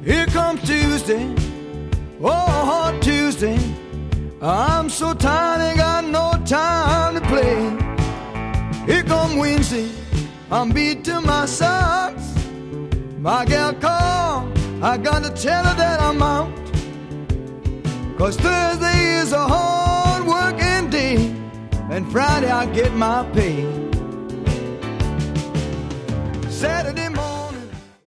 Here comes Tuesday, oh Tuesday. I'm so tired, ain't got no time to play. Here come Wednesday, I'm beat to my socks. My gal called, I gotta tell her that I'm out. 'Cause Thursday is a hard working day, and Friday I get my pay. Saturday morning